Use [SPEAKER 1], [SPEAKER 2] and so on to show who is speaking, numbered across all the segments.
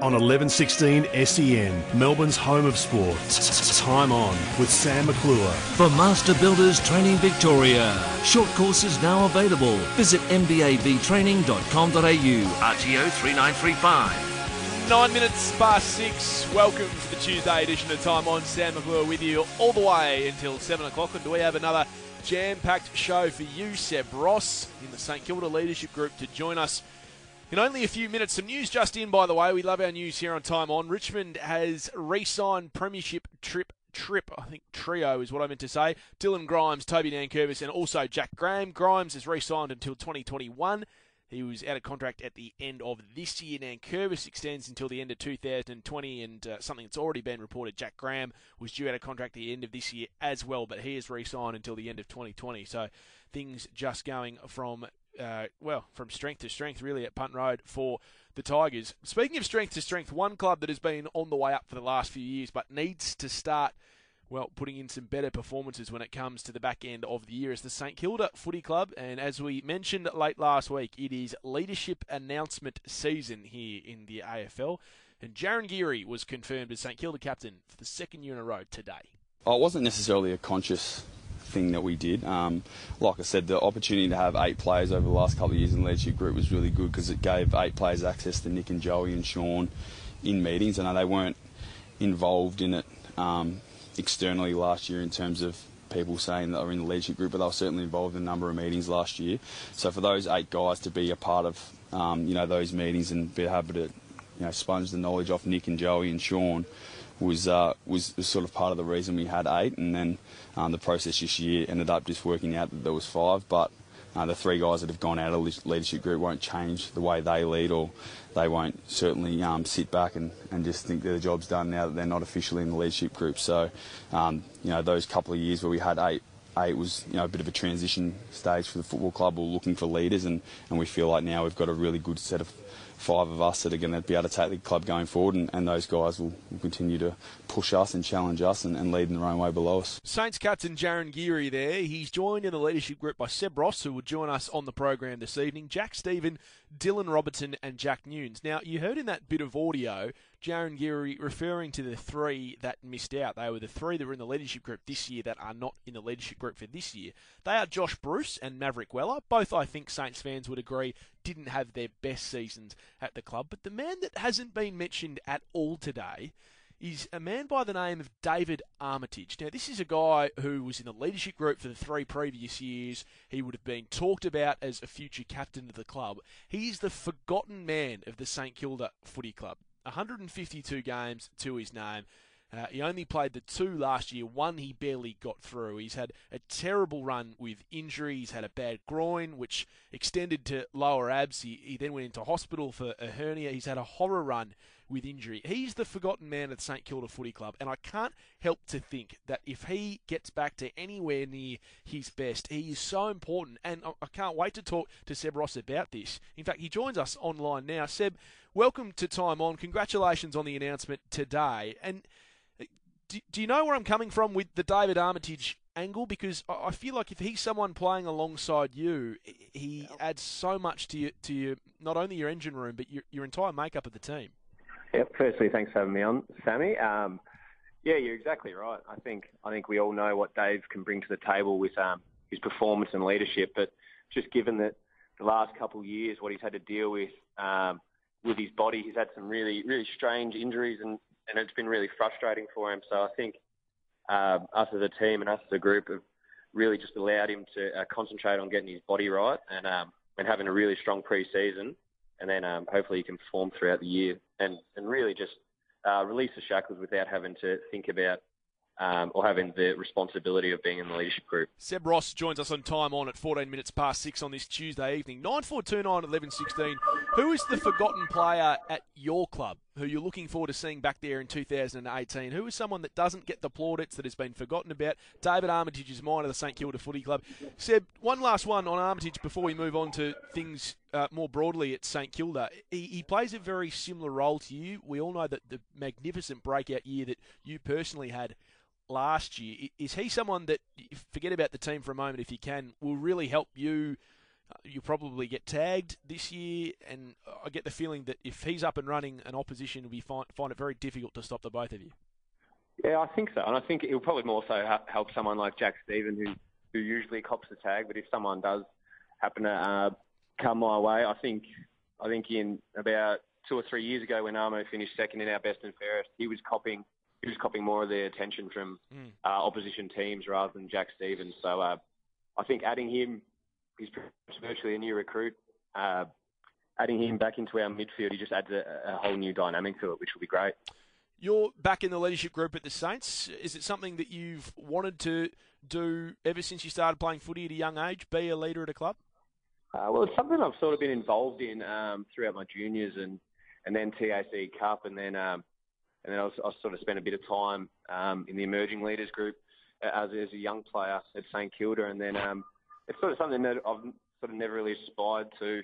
[SPEAKER 1] on 1116 SEN, Melbourne's home of sport. Time On with Sam McClure.
[SPEAKER 2] For Master Builders Training Victoria. Short courses now available. Visit mbabtraining.com.au. RTO 3935.
[SPEAKER 3] 9 minutes past 6. Welcome to the Tuesday edition of Time On. Sam McClure with you all the way until 7 o'clock. And do we have another jam-packed show for you, Seb Ross, in the St Kilda Leadership Group to join us in only a few minutes. Some news just in, by the way. We love our news here on Time On. Richmond has re-signed Premiership trio is what I meant to say. Dylan Grimes, Toby Nankervis, and also Jack Graham. Grimes is re-signed until 2021. He was out of contract at the end of this year. Nankervis extends until the end of 2020, and something that's already been reported, Jack Graham was due out of contract at the end of this year as well, but he is re-signed until the end of 2020. So things just going from strength to strength, really, at Punt Road for the Tigers. Speaking of strength to strength, one club that has been on the way up for the last few years but needs to start, putting in some better performances when it comes to the back end of the year is the St Kilda Footy Club. And as we mentioned late last week, it is leadership announcement season here in the AFL. And Jaron Geary was confirmed as St Kilda captain for the second year in a row today.
[SPEAKER 4] Oh, it wasn't necessarily a conscious thing that we did. Like I said, the opportunity to have 8 players over the last couple of years in the leadership group was really good because it gave 8 players access to Nick and Joey and Sean in meetings. I know they weren't involved in it externally last year in terms of people saying that are in the leadership group, but they were certainly involved in a number of meetings last year. So for those 8 guys to be a part of those meetings and be able to sponge the knowledge off Nick and Joey and Sean was sort of part of the reason we had 8, and then the process this year ended up just working out that there was 5. But the 3 guys that have gone out of the leadership group won't change the way they lead, or they won't certainly sit back and just think their job's done now that they're not officially in the leadership group. So those couple of years where we had 8 was a bit of a transition stage for the football club. We're looking for leaders, and we feel like now we've got a really good set of 5 of us that are going to be able to take the club going forward, and those guys will continue to push us and challenge us and lead in their own way below us.
[SPEAKER 3] Saints captain Jaron Geary there. He's joined in the leadership group by Seb Ross, who will join us on the program this evening, Jack Stephen, Dylan Robertson and Jack Nunes. Now, you heard in that bit of audio Jaron Geary referring to the 3 that missed out. They were the 3 that were in the leadership group this year that are not in the leadership group for this year. They are Josh Bruce and Maverick Weller. Both, I think, Saints fans would agree, didn't have their best seasons at the club. But the man that hasn't been mentioned at all today is a man by the name of David Armitage. Now, this is a guy who was in the leadership group for the 3 previous years. He would have been talked about as a future captain of the club. He's the forgotten man of the St Kilda Footy Club. 152 games to his name. He only played the 2 last year. 1 he barely got through. He's had a terrible run with injury. He's had a bad groin, which extended to lower abs. He then went into hospital for a hernia. He's had a horror run with injury. He's the forgotten man at St Kilda Footy Club, and I can't help to think that if he gets back to anywhere near his best, he is so important, and I can't wait to talk to Seb Ross about this. In fact, he joins us online now. Seb, welcome to Time On. Congratulations on the announcement today. And do you know where I'm coming from with the David Armitage angle? Because I feel like if he's someone playing alongside you, he adds so much to your not only your engine room, but your entire makeup of the team.
[SPEAKER 5] Yep. Firstly, thanks for having me on, Sammy. Yeah, you're exactly right. I think we all know what Dave can bring to the table with his performance and leadership. But just given that the last couple of years, what he's had to deal with his body, he's had some really, really strange injuries, and it's been really frustrating for him. So I think us as a team and us as a group have really just allowed him to concentrate on getting his body right and having a really strong pre-season. And then hopefully he can perform throughout the year and really just release the shackles without having to think about or having the responsibility of being in the leadership group.
[SPEAKER 3] Seb Ross joins us on Time On at 14 minutes past 6 on this Tuesday evening. 9429 1116. Who is the forgotten player at your club who you're looking forward to seeing back there in 2018? Who is someone that doesn't get the plaudits, that has been forgotten about? David Armitage is mine of the St Kilda Footy Club. Seb, one last one on Armitage before we move on to things more broadly at St Kilda. He plays a very similar role to you. We all know that the magnificent breakout year that you personally had last year, is he someone that, forget about the team for a moment if you can, will really help you You'll probably get tagged this year, and I get the feeling that if he's up and running, an opposition will find it very difficult to stop the both of you.
[SPEAKER 5] Yeah, I think so, and I think it'll probably more so help someone like Jack Steven, who usually cops the tag. But if someone does happen to come my way, I think in about 2 or 3 years ago, when Armo finished second in our best and fairest, he was copying more of the attention from opposition teams rather than Jack Steven. So I think adding him, he's virtually a new recruit. Adding him back into our midfield, he just adds a whole new dynamic to it, which will be great.
[SPEAKER 3] You're back in the leadership group at the Saints. Is it something that you've wanted to do ever since you started playing footy at a young age, be a leader at a club?
[SPEAKER 5] Well, it's something I've sort of been involved in throughout my juniors and then TAC Cup, and then I sort of spent a bit of time in the emerging leaders group as a young player at St Kilda, and then it's sort of something that I've sort of never really aspired to.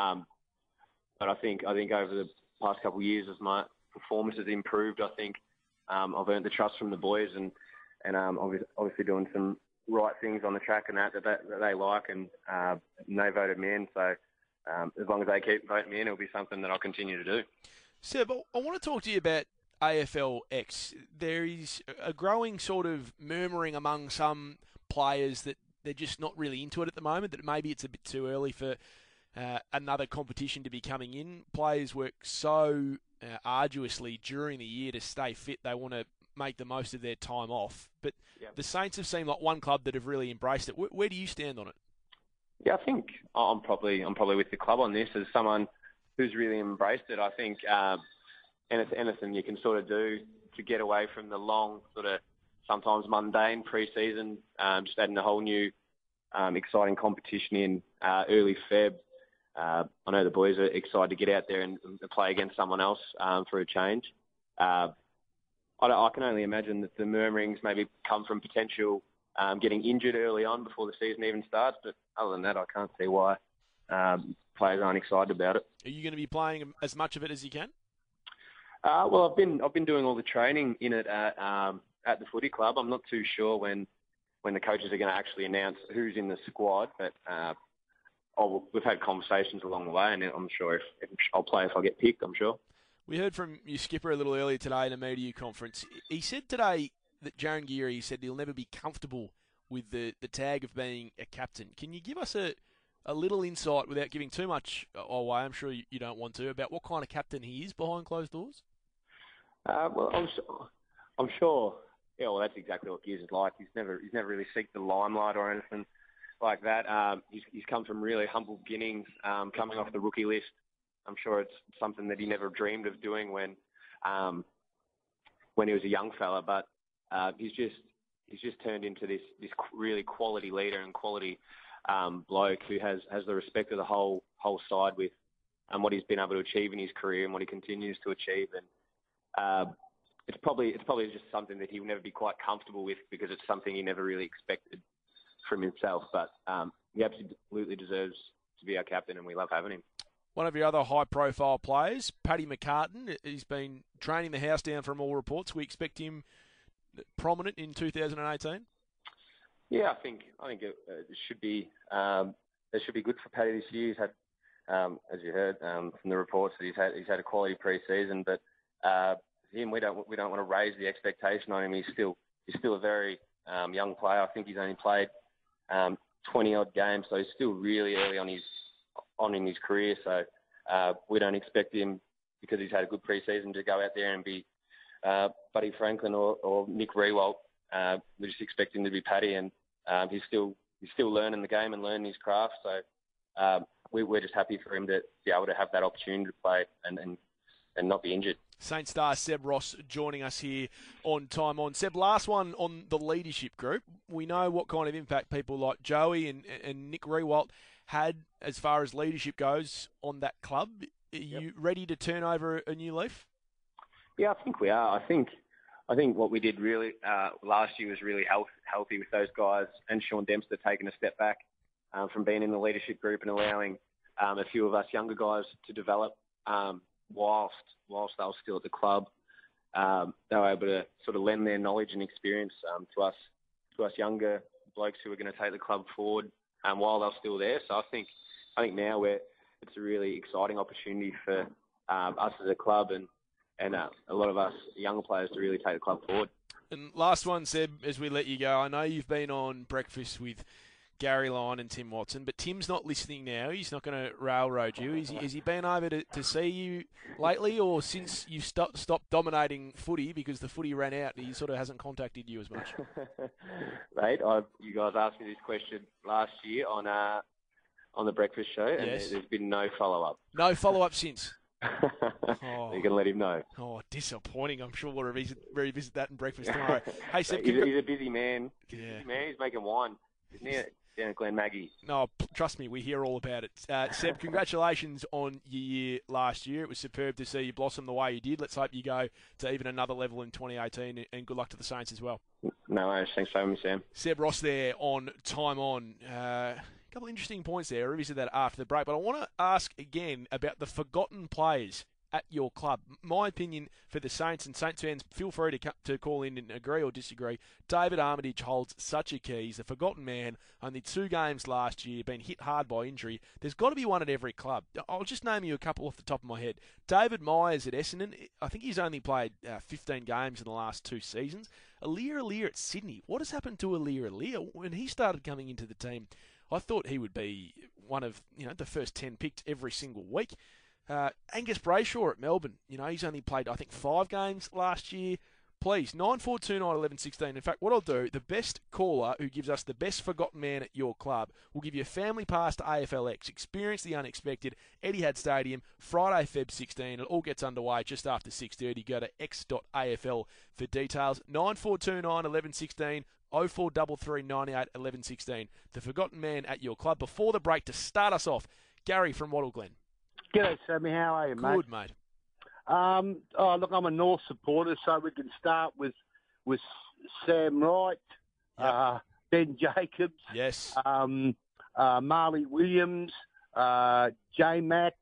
[SPEAKER 5] But I think over the past couple of years, as my performance has improved, I think I've earned the trust from the boys, and obviously doing some right things on the track and that they like, and they voted me in. So as long as they keep voting me in, it'll be something that I'll continue to do.
[SPEAKER 3] Seb, I want to talk to you about AFLX. There is a growing sort of murmuring among some players that they're just not really into it at the moment, that maybe it's a bit too early for another competition to be coming in. Players work so arduously during the year to stay fit. They want to make the most of their time off. But the Saints have seemed like one club that have really embraced it. Where do you stand on it?
[SPEAKER 5] Yeah, I think I'm probably with the club on this as someone who's really embraced it. I think anything you can sort of do to get away from the long, sort of sometimes mundane pre-season, just adding a whole new exciting competition in early Feb. I know the boys are excited to get out there and play against someone else for a change. I can only imagine that the murmurings maybe come from potential getting injured early on before the season even starts. But other than that, I can't see why players aren't excited about it.
[SPEAKER 3] Are you going to be playing as much of it as you can?
[SPEAKER 5] Well, I've been doing all the training in it at the footy club. I'm not too sure when the coaches are going to actually announce who's in the squad, but we've had conversations along the way, and I'm sure if I'll play if I get picked, I'm sure.
[SPEAKER 3] We heard from your skipper a little earlier today in a media conference. He said today that Jaron Geary said he'll never be comfortable with the tag of being a captain. Can you give us a little insight, without giving too much away, I'm sure you don't want to, about what kind of captain he is behind closed doors?
[SPEAKER 5] Well, I'm sure. Yeah, well, that's exactly what Gears is like. He's never really seeked the limelight or anything like that. He's come from really humble beginnings, coming off the rookie list. I'm sure it's something that he never dreamed of doing when he was a young fella. But he's just turned into this really quality leader and quality bloke who has the respect of the whole side with what he's been able to achieve in his career and what he continues to achieve. And it's probably just something that he will never be quite comfortable with, because it's something he never really expected from himself. But he absolutely deserves to be our captain, and we love having him.
[SPEAKER 3] One of your other high-profile players, Paddy McCartan, he's been training the house down from all reports. We expect him prominent in 2018.
[SPEAKER 5] Yeah, I think it should be good for Paddy this year. He's had, as you heard from the reports, that he's had a quality pre-season, but him, we don't want to raise the expectation on him. He's still a very young player. I think he's only played 20 odd games, so he's still really early on in his career. So we don't expect him, because he's had a good pre-season, to go out there and be Buddy Franklin or Nick Riewoldt. We just expect him to be Paddy, and he's still learning the game and learning his craft. So we're just happy for him to be able to have that opportunity to play and not be injured.
[SPEAKER 3] Saint star Seb Ross joining us here on Time On. Seb, last one on the leadership group. We know what kind of impact people like Joey and Nick Riewoldt had as far as leadership goes on that club. Are you ready to turn over a new leaf?
[SPEAKER 5] Yeah, I think we are. I think what we did really last year was really healthy with those guys, and Sean Dempster taking a step back from being in the leadership group and allowing a few of us younger guys to develop whilst they were still at the club. They were able to sort of lend their knowledge and experience to us younger blokes who were going to take the club forward while they were still there. So I think I think now it's a really exciting opportunity for us as a club and a lot of us younger players to really take the club forward.
[SPEAKER 3] And last one, Seb, as we let you go, I know you've been on breakfast with Gary Lyon and Tim Watson, but Tim's not listening now. He's not going to railroad you. Has he been over to see you lately, or since you stopped dominating footy because the footy ran out, he sort of hasn't contacted you as much?
[SPEAKER 5] Mate, you guys asked me this question last year on the breakfast show, and
[SPEAKER 3] yes.
[SPEAKER 5] There's been no follow-up.
[SPEAKER 3] No follow-up since?
[SPEAKER 5] Oh. You can let him know.
[SPEAKER 3] Oh, disappointing. I'm sure we'll revisit that in breakfast tomorrow. Hey, Seb,
[SPEAKER 5] he's a busy man. He's making wine. Isn't he? Down at Glen Maggie.
[SPEAKER 3] No, trust me, we hear all about it. Seb, congratulations on your year last year. It was superb to see you blossom the way you did. Let's hope you go to even another level in 2018, and good luck to the Saints as well.
[SPEAKER 5] No worries. Thanks for having me, Sam.
[SPEAKER 3] Seb Ross there on Time On. A couple of interesting points there. I'll revisit that after the break. But I want to ask again about the forgotten players at your club. My opinion for the Saints, and Saints fans, feel free to call in and agree or disagree. David Armitage holds such a key. He's a forgotten man. Only 2 games last year, been hit hard by injury. There's got to be one at every club. I'll just name you a couple off the top of my head. David Myers at Essendon. I think he's only played 15 games in the last 2 seasons. Aliir at Sydney. What has happened to Aliir? When he started coming into the team, I thought he would be one of the first 10 picked every single week. Angus Brayshaw at Melbourne. He's only played, I think, 5 games last year. Please, 94291116. In fact, what I'll do, the best caller who gives us the best forgotten man at your club will give you a family pass to AFLX. Experience the unexpected. Etihad Stadium, Friday, Feb 16. It all gets underway just after 6:30. Go to x.afl for details. 94291116. 0433 98 11 16. The forgotten man at your club. Before the break, to start us off, Gary from Wattle Glen.
[SPEAKER 6] G'day, Sammy. How are you, mate?
[SPEAKER 3] Good, mate.
[SPEAKER 6] Look, I'm a North supporter, so we can start with Sam Wright,
[SPEAKER 3] Yep.
[SPEAKER 6] Ben Jacobs,
[SPEAKER 3] Yes.
[SPEAKER 6] Marley Williams, J-Mac,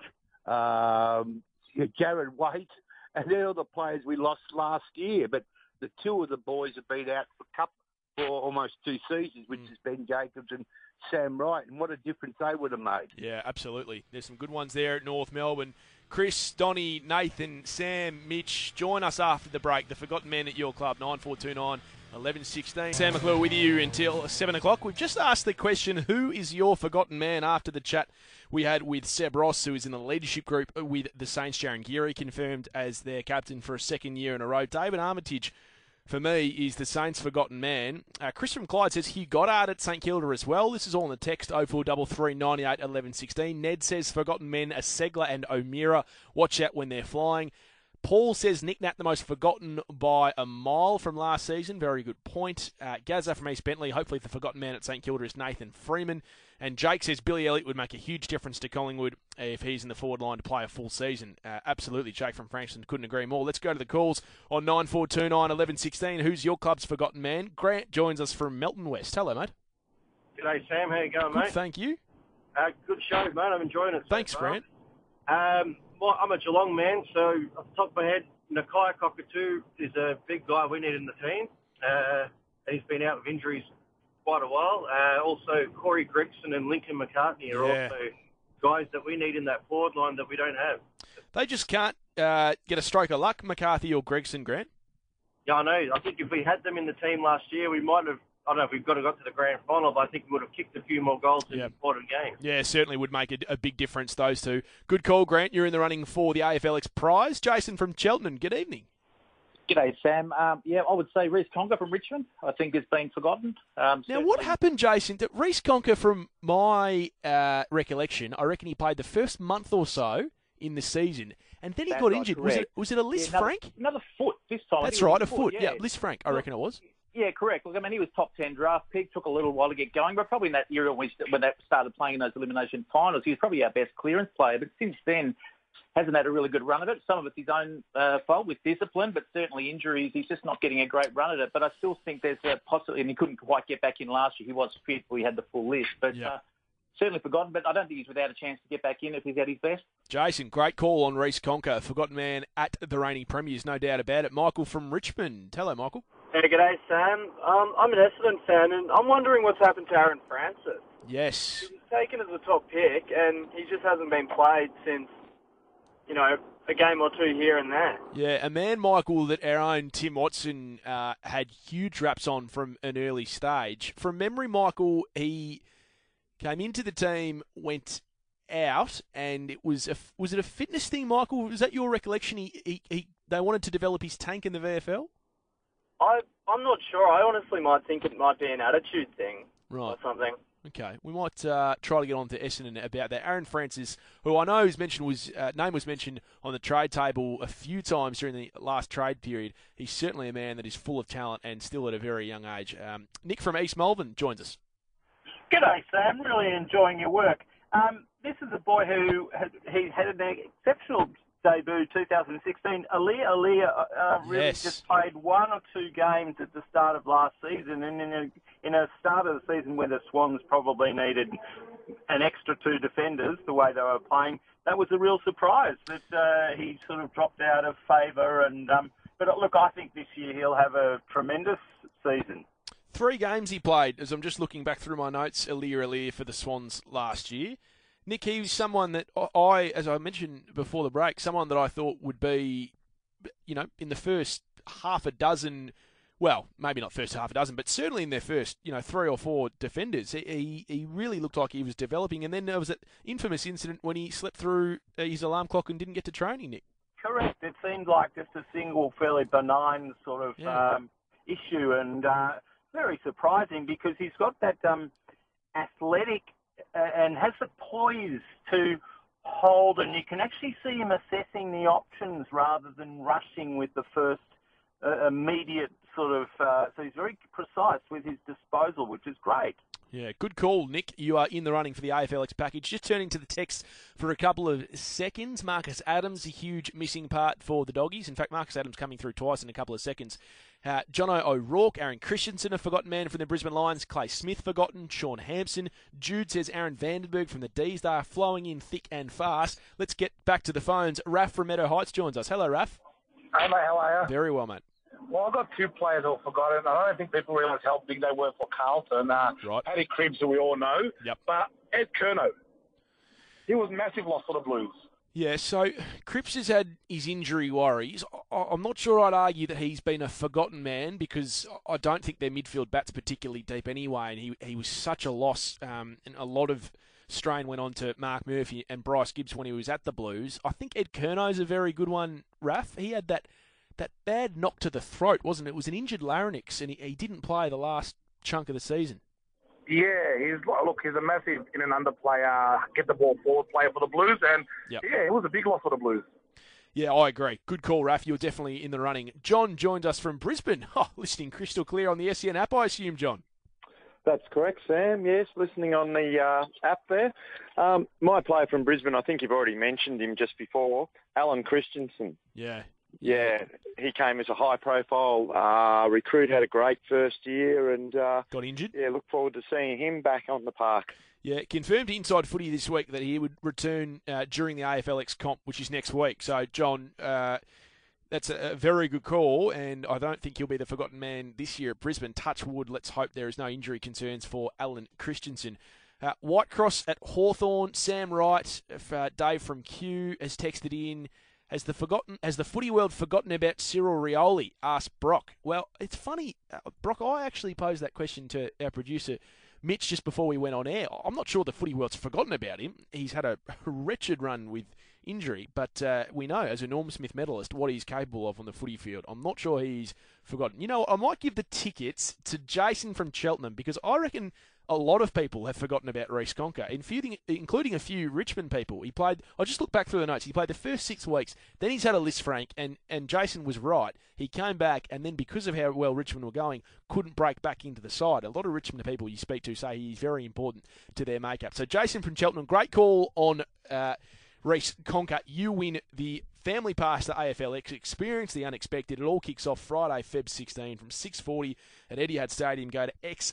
[SPEAKER 6] Jared Waite, and they're all the players we lost last year. But the 2 of the boys have been out for almost 2 seasons, which is Ben Jacobs and Sam Wright, and what a difference they would have made.
[SPEAKER 3] Yeah, absolutely. There's some good ones there at North Melbourne. Chris, Donny, Nathan, Sam, Mitch, join us after the break. The forgotten men at your club, 9429 1116. Sam McClure with you until 7 o'clock. We've just asked the question, who is your forgotten man, after the chat we had with Seb Ross, who is in the leadership group with the Saints. Jarryn Geary confirmed as their captain for a 2nd year in a row. David Armitage, for me, is the Saints' forgotten man. Chris from Clyde says Hugh Goddard at St Kilda as well. This is all in the text, 0433 98 11 16. Ned says forgotten men are Segler and O'Meara. Watch out when they're flying. Paul says Nick Nat the most forgotten by a mile from last season. Very good point. Gazza from East Bentley, hopefully the forgotten man at St Kilda is Nathan Freeman. And Jake says Billy Elliott would make a huge difference to Collingwood if he's in the forward line to play a full season. Absolutely, Jake from Frankston couldn't agree more. Let's go to the calls on 9429 1116. Who's your club's forgotten man? Grant joins us from Melton West. Hello, mate.
[SPEAKER 7] G'day, Sam. How you going,
[SPEAKER 3] Good,
[SPEAKER 7] mate?
[SPEAKER 3] thank you.
[SPEAKER 7] Good show, mate. I'm enjoying it.
[SPEAKER 3] Thanks,
[SPEAKER 7] so far.
[SPEAKER 3] Grant.
[SPEAKER 7] I'm a Geelong man, so off the top of my head, Nakia Cockatoo is a big guy we need in the team. He's been out with injuries quite a while. Also, Corey Gregson and Lincoln McCartney are also guys that we need in that forward line that we don't have.
[SPEAKER 3] They just can't get a stroke of luck, McCarthy or Gregson, Grant.
[SPEAKER 7] Yeah, I know. I think if we had them in the team last year, we might have, I don't know if we've got to the grand final, but I think we would have kicked a few more goals in important games.
[SPEAKER 3] Yeah, certainly would make a big difference, those two. Good call, Grant. You're in the running for the AFLX prize. Jason from Cheltenham, good evening.
[SPEAKER 8] G'day, Sam. I would say Reece Conker from Richmond, I think, has been forgotten.
[SPEAKER 3] Now, what happened, Jason? Reece Conker, from my recollection, I reckon he played the first month or so in the season, and then he got injured. Was it a Liz Frank?
[SPEAKER 8] Another foot this time.
[SPEAKER 3] That's right, a foot. Yeah, Liz Frank, I reckon it was.
[SPEAKER 8] Yeah, correct. Look, I mean, he was top 10 draft pick, took a little while to get going, but probably in that era when they started playing in those elimination finals, he was probably our best clearance player. But since then, hasn't had a really good run of it. Some of it's his own fault with discipline, but certainly injuries. He's just not getting a great run at it. But I still think there's a possibility, and he couldn't quite get back in last year. He was fit, we had the full list. But certainly forgotten, but I don't think he's without a chance to get back in if he's at his best.
[SPEAKER 3] Jason, great call on Reece Conker, forgotten man at the reigning premiers, no doubt about it. Michael from Richmond. Hello, Michael.
[SPEAKER 9] Hey, g'day, Sam. I'm an Essendon fan, and I'm wondering what's happened to Aaron Francis.
[SPEAKER 3] Yes.
[SPEAKER 9] taken as a top pick, and he just hasn't been played since, a game or two here and there.
[SPEAKER 3] Yeah, a man, Michael, that our own Tim Watson had huge raps on from an early stage. From memory, Michael, he came into the team, went out, and was it a fitness thing, Michael? Was that your recollection? They wanted to develop his tank in the VFL?
[SPEAKER 9] I'm not sure. I honestly might think it might be an attitude thing or something.
[SPEAKER 3] Okay, we might try to get on to Essendon about that. Aaron Francis, who I know name was mentioned on the trade table a few times during the last trade period. He's certainly a man that is full of talent and still at a very young age. Nick from East Melbourne joins us.
[SPEAKER 10] G'day, Sam. Really enjoying your work. This is a boy who had an exceptional debut 2016. Aaliyah really just played one or two games at the start of last season, and in a start of the season where the Swans probably needed an extra two defenders the way they were playing, that was a real surprise that he sort of dropped out of favour. But look, I think this year he'll have a tremendous season.
[SPEAKER 3] 3 games he played, as I'm just looking back through my notes, Aaliyah for the Swans last year. Nick, he was someone that as I mentioned before the break, someone that I thought would be, in the first half a dozen, well, maybe not first half a dozen, but certainly in their first, 3 or 4 defenders. He really looked like he was developing. And then there was that infamous incident when he slept through his alarm clock and didn't get to training, Nick.
[SPEAKER 10] Correct. It seemed like just a single, fairly benign sort of issue, and very surprising because he's got that athletic and has the poise to hold, and you can actually see him assessing the options rather than rushing with the first immediate sort of... so he's very precise with his disposal, which is great.
[SPEAKER 3] Yeah, good call, Nick. You are in the running for the AFLX package. Just turning to the text for a couple of seconds. Marcus Adams, a huge missing part for the Doggies. In fact, Marcus Adams coming through twice in a couple of seconds. Jono O'Rourke, Aaron Christensen, a forgotten man from the Brisbane Lions. Clay Smith, forgotten. Sean Hampson. Jude says Aaron Vandenberg from the D's. They are flowing in thick and fast. Let's get back to the phones. Raf from Meadow Heights joins us. Hello, Raf.
[SPEAKER 11] Hey, mate, how are you?
[SPEAKER 3] Very well, mate.
[SPEAKER 11] Well, I've got 2 players who I've forgotten. I don't think people realise how big they were for Carlton.
[SPEAKER 3] Right.
[SPEAKER 11] Paddy Cribs, who we all know.
[SPEAKER 3] Yep.
[SPEAKER 11] But Ed Curnow, he was massive loss for the Blues.
[SPEAKER 3] Yeah, so Cripps has had his injury worries. I'm not sure I'd argue that he's been a forgotten man because I don't think their midfield bat's particularly deep anyway, and he was such a loss, and a lot of strain went on to Mark Murphy and Bryce Gibbs when he was at the Blues. I think Ed Curnow's a very good one, Raf. He had that bad knock to the throat, wasn't it? It was an injured larynx, and he didn't play the last chunk of the season.
[SPEAKER 11] Yeah, he's a massive in and under player, get the ball forward player for the Blues, and
[SPEAKER 3] Yep.
[SPEAKER 11] yeah, it was a big loss for the Blues.
[SPEAKER 3] Yeah, I agree. Good call, Raf. You're definitely in the running. John joined us from Brisbane. Listening crystal clear on the SEN app, I assume, John.
[SPEAKER 12] That's correct, Sam. Yes, listening on the app there. My player from Brisbane, I think you've already mentioned him just before, Alan Christensen.
[SPEAKER 3] Yeah.
[SPEAKER 12] Yeah, he came as a high-profile recruit, had a great first year, and
[SPEAKER 3] got injured.
[SPEAKER 12] Yeah, look forward to seeing him back on the park.
[SPEAKER 3] Yeah, confirmed to Inside Footy this week that he would return during the AFLX comp, which is next week. So, John, that's a very good call, and I don't think he'll be the forgotten man this year at Brisbane. Touch wood, let's hope there is no injury concerns for Alan Christensen. Whitecross at Hawthorn, Sam Wright, Dave from Q has texted in. Has the footy world forgotten about Cyril Rioli? Asked Brock. Well, it's funny, Brock, I actually posed that question to our producer, Mitch, just before we went on air. I'm not sure the footy world's forgotten about him. He's had a wretched run with injury, but we know, as a Norm Smith medalist, what he's capable of on the footy field. I'm not sure he's forgotten. You know, I might give the tickets to Jason from Cheltenham, because I reckon a lot of people have forgotten about Reece Conker, including a few Richmond people. He played, I just looked back through the notes, he played the first 6 weeks, then he's had a list, Frank, and Jason was right. He came back, and then because of how well Richmond were going, couldn't break back into the side. A lot of Richmond people you speak to say he's very important to their makeup. So Jason from Cheltenham, great call on Reece Conker. You win the family pass to AFLX. Experience the unexpected. It all kicks off Friday, Feb 16 from 6:40 at Etihad Stadium. Go to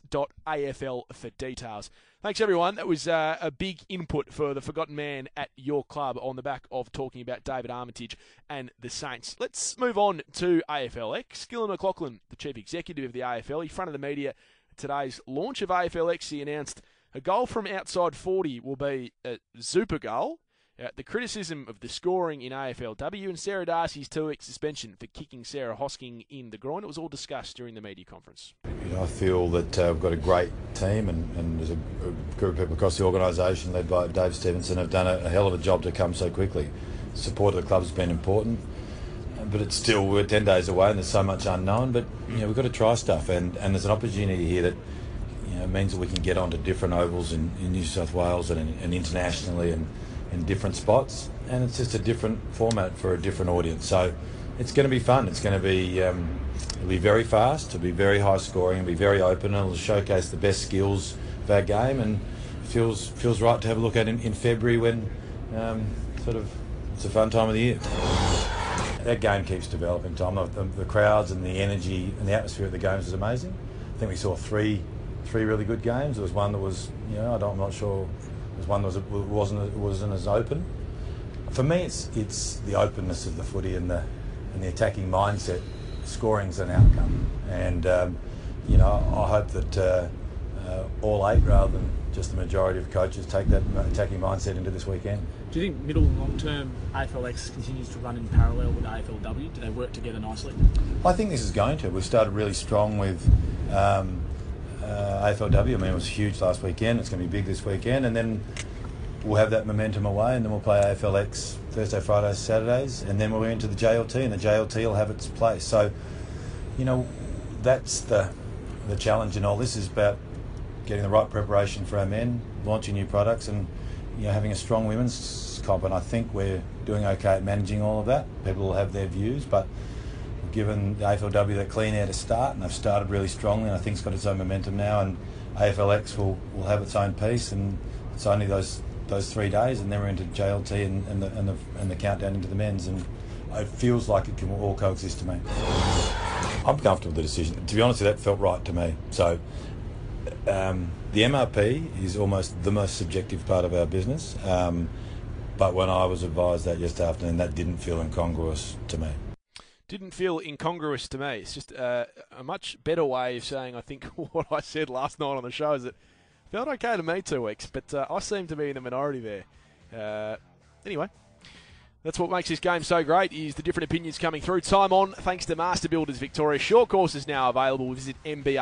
[SPEAKER 3] x.afl for details. Thanks, everyone. That was a big input for the forgotten man at your club on the back of talking about David Armitage and the Saints. Let's move on to AFLX. Gillon McLachlan, the Chief Executive of the AFL, he fronted the media at today's launch of AFLX. He announced A goal from outside 40 will be a super goal. The criticism of the scoring in AFLW and Sarah Darcy's 2-week suspension for kicking Sarah Hosking in the groin. It was all discussed during the media conference.
[SPEAKER 13] I feel that we've got a great team and there's a group of people across the organisation led by Dave Stevenson have done a hell of a job to come so quickly. Support of the club's been important, but it's still, we're 10 days away and there's so much unknown, but we've got to try stuff and there's an opportunity here that means that we can get onto different ovals in New South Wales and internationally and in different spots, and it's just a different format for a different audience. So it's going to be fun. It's going to be it'll be very fast, it'll be very high scoring, it'll be very open, and it'll showcase the best skills of our game, and feels right to have a look at in February when it's a fun time of the year. That game keeps developing, Tom. The crowds and the energy and the atmosphere of the games is amazing. I think we saw three really good games. There was one that was, I'm not sure. There's one that wasn't as open. For me, it's the openness of the footy and the attacking mindset. Scoring's an outcome, and I hope that all 8, rather than just the majority of coaches, take that attacking mindset into this weekend.
[SPEAKER 14] Do you think middle and long term AFLX continues to run in parallel with AFLW? Do they work together nicely?
[SPEAKER 13] I think this is going to. We've started really strong with AFLW. I mean, it was huge last weekend. It's going to be big this weekend, and then we'll have that momentum away, and then we'll play AFLX Thursday, Fridays, Saturdays, and then we'll go into the JLT, and the JLT will have its place. So, that's the challenge in all this, is about getting the right preparation for our men, launching new products, and having a strong women's comp. And I think we're doing okay at managing all of that. People will have their views, but given the AFLW that clean air to start, and they've started really strongly, and I think it's got its own momentum now, and AFLX will have its own piece, and it's only those 3 days, and then we're into JLT and the countdown into the men's, and it feels like it can all coexist to me. I'm comfortable with the decision. To be honest, that felt right to me. So the MRP is almost the most subjective part of our business, but when I was advised that yesterday afternoon, that didn't feel incongruous to me.
[SPEAKER 3] Didn't feel incongruous to me. It's just a much better way of saying, I think, what I said last night on the show is that it felt okay to me 2 weeks, but I seem to be in the minority there. Anyway, that's what makes this game so great, is the different opinions coming through. Time on, thanks to Master Builders Victoria. Short courses now available. Visit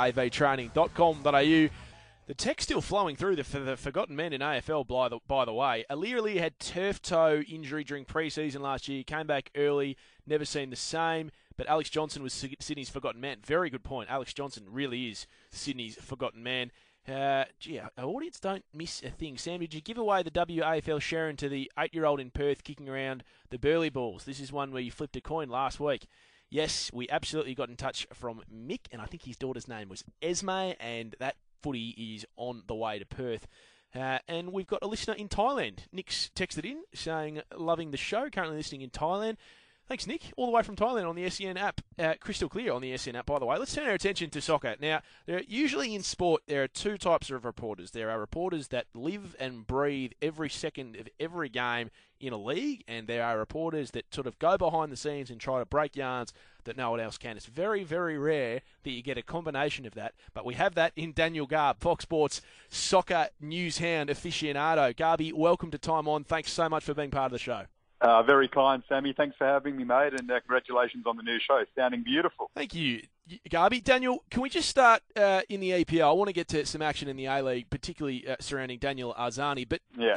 [SPEAKER 3] mbavtraining.com.au. The text still flowing through for the forgotten men in AFL, by the way. Aliir had turf toe injury during pre-season last year. Came back early, never seemed the same. But Alex Johnson was Sydney's forgotten man. Very good point. Alex Johnson really is Sydney's forgotten man. Our audience don't miss a thing. Sam, did you give away the WAFL Sharon to the 8-year-old in Perth kicking around the Burleigh balls? This is one where you flipped a coin last week. Yes, we absolutely got in touch from Mick, and I think his daughter's name was Esme, and that footy is on the way to Perth. And we've got a listener in Thailand. Nick's texted in saying, loving the show, currently listening in Thailand. Thanks, Nick. All the way from Thailand on the SEN app. Crystal clear on the SEN app, by the way. Let's turn our attention to soccer. Now, usually in sport, there are two types of reporters. There are reporters that live and breathe every second of every game in a league, and there are reporters that sort of go behind the scenes and try to break yarns that no one else can. It's very, very rare that you get a combination of that, but we have that in Daniel Garb, Fox Sports soccer news hound aficionado. Garby, welcome to Time On. Thanks so much for being part of the show.
[SPEAKER 15] Very kind, Sammy. Thanks for having me, mate, and congratulations on the new show. Sounding beautiful.
[SPEAKER 3] Thank you, Garby. Daniel, can we just start in the EPL? I want to get to some action in the A-League, particularly surrounding Daniel Arzani, but yeah.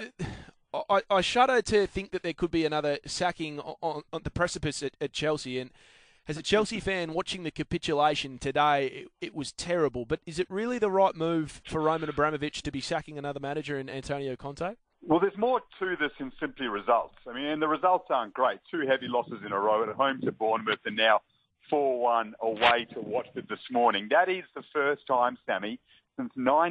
[SPEAKER 3] I shudder to think that there could be another sacking on the precipice at Chelsea, and as a Chelsea fan watching the capitulation today, it was terrible, but is it really the right move for Roman Abramovich to be sacking another manager in Antonio Conte?
[SPEAKER 15] Well, there's more to this than simply results. I mean, and the results aren't great. 2 heavy losses in a row at home to Bournemouth and now 4-1 away to Watford this morning. That is the first time, Sammy, since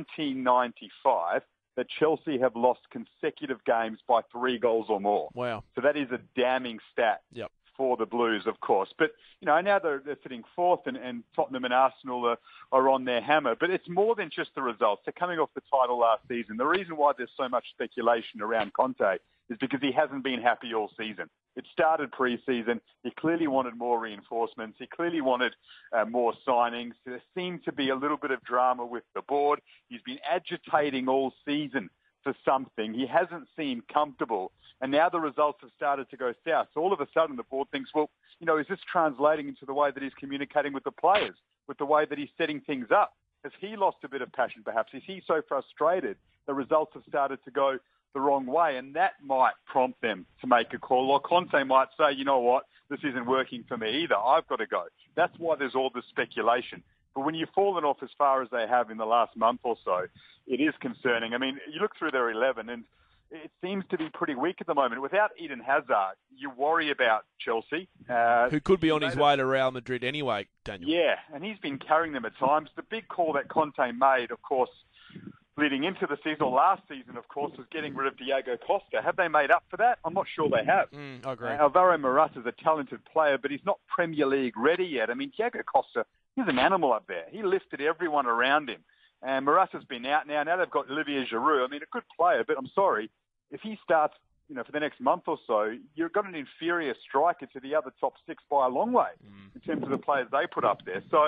[SPEAKER 15] 1995 that Chelsea have lost consecutive games by 3 goals or more.
[SPEAKER 3] Wow.
[SPEAKER 15] So that is a damning stat.
[SPEAKER 3] Yep.
[SPEAKER 15] For the Blues, of course. But, now they're sitting fourth and Tottenham and Arsenal are on their hammer. But it's more than just the results. They're coming off the title last season. The reason why there's so much speculation around Conte is because he hasn't been happy all season. It started pre-season. He clearly wanted more reinforcements. He clearly wanted more signings. There seemed to be a little bit of drama with the board. He's been agitating all season for something. He hasn't seemed comfortable. And now the results have started to go south. So all of a sudden the board thinks, well, is this translating into the way that he's communicating with the players, with the way that he's setting things up? Has he lost a bit of passion perhaps? Is he so frustrated the results have started to go the wrong way? And that might prompt them to make a call. Or Conte might say, you know what, this isn't working for me either. I've got to go. That's why there's all this speculation. But when you've fallen off as far as they have in the last month or so, it is concerning. I mean, you look through their 11 and it seems to be pretty weak at the moment. Without Eden Hazard, you worry about Chelsea.
[SPEAKER 3] Who could be on his way to Real Madrid anyway, Daniel.
[SPEAKER 15] Yeah, and he's been carrying them at times. The big call that Conte made, of course, leading into the season, or last season, of course, was getting rid of Diego Costa. Have they made up for that? I'm not sure they have.
[SPEAKER 3] I agree.
[SPEAKER 15] Alvaro Morata is a talented player, but he's not Premier League ready yet. I mean, Diego Costa, he's an animal up there. He lifted everyone around him. And Morata's been out now. Now they've got Olivier Giroud. I mean, a good player, but I'm sorry, if he starts, for the next month or so, you've got an inferior striker to the other top six by a long way in terms of the players they put up there. So,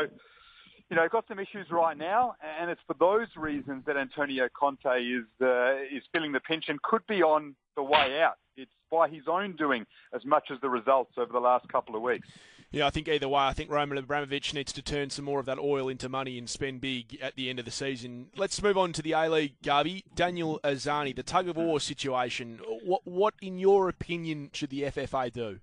[SPEAKER 15] got some issues right now, and it's for those reasons that Antonio Conte is feeling the pinch and could be on the way out. It's by his own doing as much as the results over the last couple of weeks.
[SPEAKER 3] Yeah, I think either way, I think Roman Abramovich needs to turn some more of that oil into money and spend big at the end of the season. Let's move on to the A-League, Garby. Daniel Arzani, the tug-of-war situation. What, in your opinion, should the FFA do?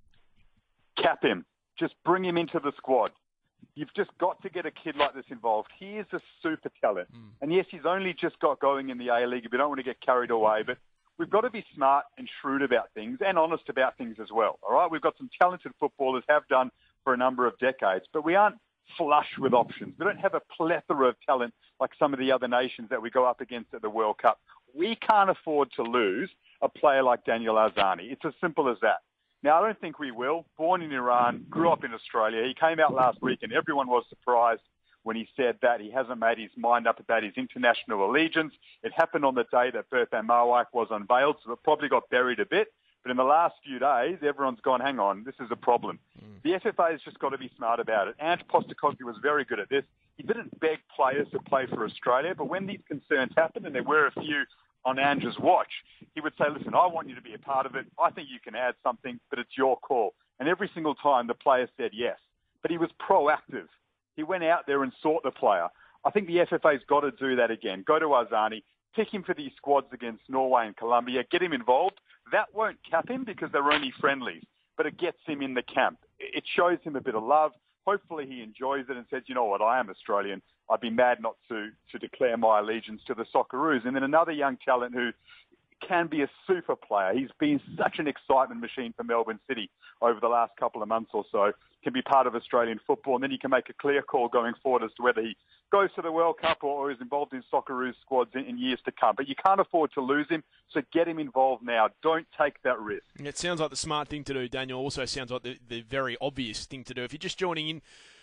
[SPEAKER 15] Cap him. Just bring him into the squad. You've just got to get a kid like this involved. He is a super talent. And yes, he's only just got going in the A-League. We don't want to get carried away, but we've got to be smart and shrewd about things and honest about things as well. All right? We've got some talented footballers, have done for a number of decades, but we aren't flush with options. We don't have a plethora of talent like some of the other nations that we go up against at the World Cup. We can't afford to lose a player like Daniel Arzani. It's as simple as that. Now, I don't think we will. Born in Iran, grew up in Australia. He came out last week and everyone was surprised when he said that he hasn't made his mind up about his international allegiance. It happened on the day that Berthan Marwijk was unveiled, so it probably got buried a bit. But in the last few days, everyone's gone, hang on, this is a problem. The FFA has just got to be smart about it. Ant Postecoglou was very good at this. He didn't beg players to play for Australia, but when these concerns happened, and there were a few on Andrew's watch, he would say, listen, I want you to be a part of it. I think you can add something, but it's your call. And every single time the player said yes. But he was proactive. He went out there and sought the player. I think the FFA's got to do that again. Go to Arzani, pick him for these squads against Norway and Colombia, get him involved. That won't cap him because they're only friendlies, but it gets him in the camp. It shows him a bit of love. Hopefully he enjoys it and says, you know what, I am Australian. I'd be mad not to declare my allegiance to the Socceroos. And then another young talent who can be a super player. He's been such an excitement machine for Melbourne City over the last couple of months or so, can be part of Australian football, and then he can make a clear call going forward as to whether he goes to the World Cup or is involved in Socceroos squads in years to come. But you can't afford to lose him, so get him involved now. Don't take that risk.
[SPEAKER 3] It sounds like the smart thing to do, Daniel. Also sounds like the very obvious thing to do. If you're just tuning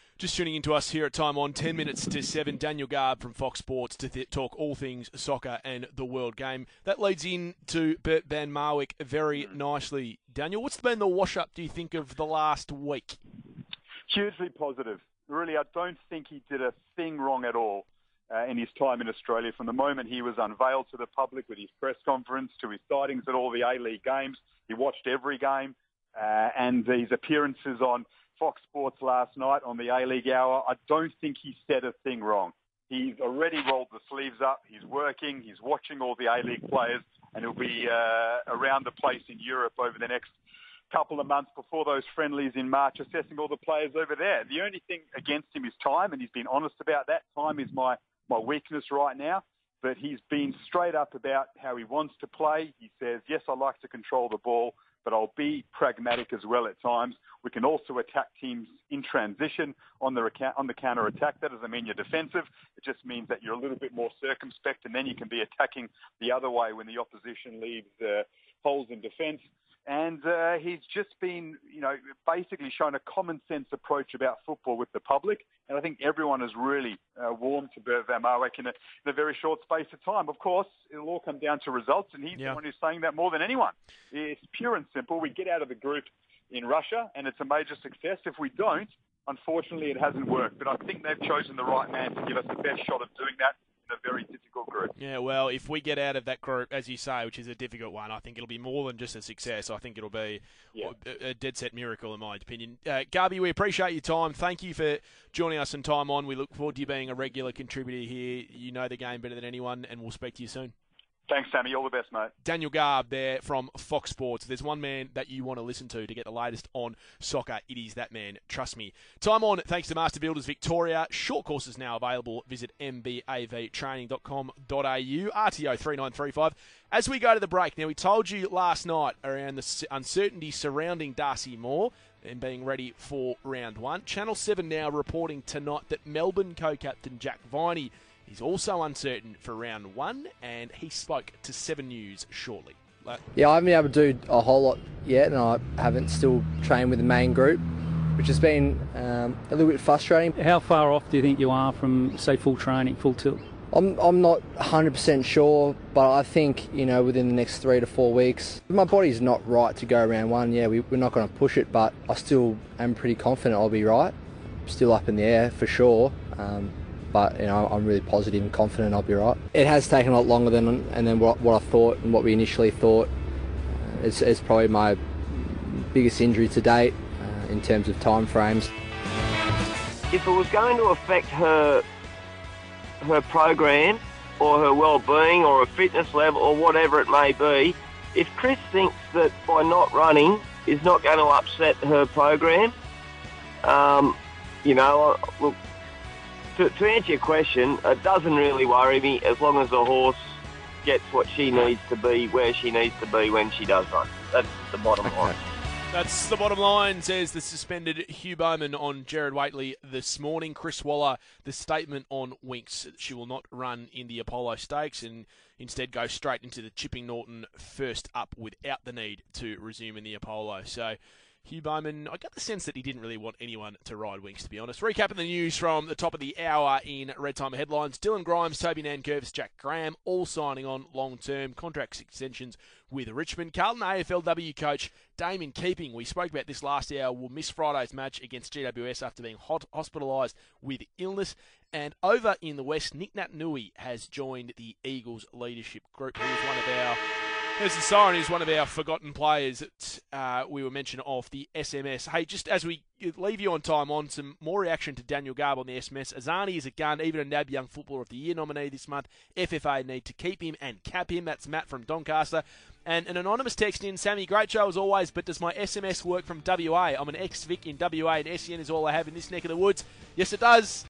[SPEAKER 3] into us here at Time On, 10 minutes to 7, Daniel Garb from Fox Sports to talk all things soccer and the World Game. That leads into Berthan Marwijk very nicely. Daniel, what's been the wash-up, do you think, of the last week?
[SPEAKER 15] Hugely positive. Really, I don't think he did a thing wrong at all in his time in Australia. From the moment he was unveiled to the public with his press conference to his sightings at all the A-League games, he watched every game, and his appearances on Fox Sports last night on the A-League Hour, I don't think he said a thing wrong. He's already rolled the sleeves up. He's working. He's watching all the A-League players, and he'll be around the place in Europe over the next couple of months before those friendlies in March, assessing all the players over there. The only thing against him is time, and he's been honest about that. Time is my weakness right now, but he's been straight up about how he wants to play. He says, yes, I like to control the ball, but I'll be pragmatic as well at times. We can also attack teams in transition on the counter-attack. That doesn't mean you're defensive. It just means that you're a little bit more circumspect, and then you can be attacking the other way when the opposition leaves holes in defence. And he's just been, basically shown a common sense approach about football with the public. And I think everyone has really warmed to Berthan Marwijk in a very short space of time. Of course, it'll all come down to results, and he's the one who's saying that more than anyone. It's pure and simple. We get out of the group in Russia, and it's a major success. If we don't, unfortunately, it hasn't worked. But I think they've chosen the right man to give us the best shot of doing that in a very difficult group.
[SPEAKER 3] Yeah, well, if we get out of that group, as you say, which is a difficult one, I think it'll be more than just a success. I think it'll be a dead set miracle, in my opinion. Garby, we appreciate your time. Thank you for joining us in Time On. We look forward to you being a regular contributor here. You know the game better than anyone, and we'll speak to you soon.
[SPEAKER 15] Thanks, Sammy. All the best, mate.
[SPEAKER 3] Daniel Garb there from Fox Sports. There's one man that you want to listen to get the latest on soccer. It is that man. Trust me. Time On, thanks to Master Builders Victoria. Short courses now available. Visit mbavtraining.com.au. RTO 3935. As we go to the break, now we told you last night around the uncertainty surrounding Darcy Moore and being ready for round one. Channel 7 now reporting tonight that Melbourne co-captain Jack Viney is also uncertain for round one, and he spoke to 7 News shortly.
[SPEAKER 16] Yeah, I haven't been able to do a whole lot yet, and I haven't still trained with the main group, which has been a little bit frustrating.
[SPEAKER 17] How far off do you think you are from, say, full training, full tilt?
[SPEAKER 16] I'm not 100% sure, but I think, within the next 3 to 4 weeks. My body's not right to go round one. Yeah, we're not going to push it, but I still am pretty confident I'll be right. Still up in the air for sure. But I'm really positive and confident I'll be right. It has taken a lot longer than what I thought and what we initially thought. It's probably my biggest injury to date in terms of time frames.
[SPEAKER 18] If it was going to affect her program or her well-being or her fitness level or whatever it may be, if Chris thinks that by not running is not going to upset her program, look. To answer your question, it doesn't really worry me as long as the horse gets what she needs to be, where she needs to be when she does run. That's the bottom line.
[SPEAKER 3] That's the bottom line, says the suspended Hugh Bowman on Gerard Whateley this morning. Chris Waller, the statement on Winks. She will not run in the Apollo Stakes and instead go straight into the Chipping Norton first up without the need to resume in the Apollo. So Hugh Bowman, I got the sense that he didn't really want anyone to ride Winks, to be honest. Recapping the news from the top of the hour in Red Timer headlines. Dylan Grimes, Toby Nankervis, Jack Graham, all signing on long-term contract extensions with Richmond. Carlton AFLW coach Damon Keeping, we spoke about this last hour, will miss Friday's match against GWS after being hospitalised with illness. And over in the West, Nick Naitanui has joined the Eagles leadership group. He was one of our... There's the siren, who's one of our forgotten players that we were mentioned off the SMS. Hey, just as we leave you on Time On, some more reaction to Daniel Garb on the SMS. Azani is a gun, even a NAB Young Footballer of the Year nominee this month. FFA need to keep him and cap him. That's Matt from Doncaster. And an anonymous text in, Sammy, great show as always, but does my SMS work from WA? I'm an ex-Vic in WA and SEN is all I have in this neck of the woods. Yes, it does.